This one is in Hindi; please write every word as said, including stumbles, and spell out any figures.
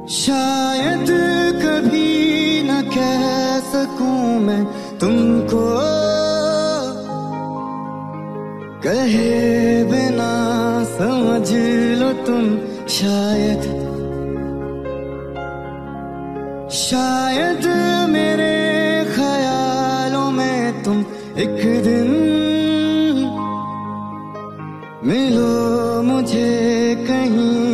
शायद कभी न कह सकूं मैं तुमको, कहे बिना समझ लो तुम शायद। शायद मेरे ख्यालों में तुम एक दिन मिलो मुझे कहीं